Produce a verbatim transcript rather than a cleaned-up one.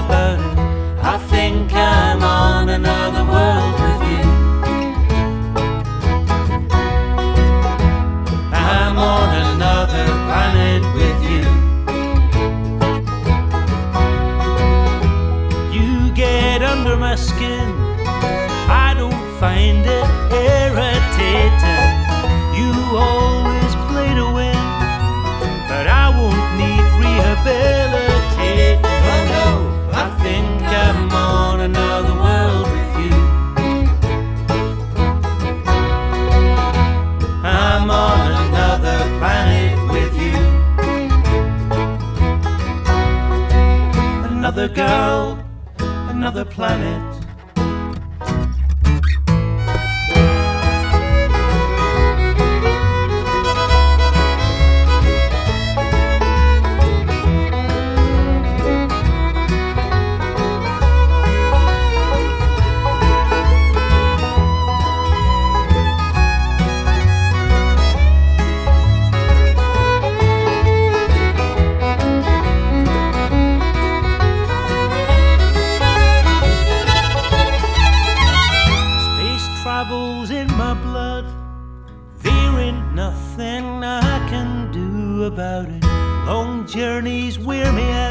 about it. I think I'm on another world with you. I'm on another planet with you. You get under my skin, I don't find it irritating. You always play to win, but I won't need rehabilitating. Oh no, I think I'm on another world with you. I'm on another planet with you. Another girl, another planet. Travels in my blood, there ain't nothing I can do about it. Long journeys wear me out.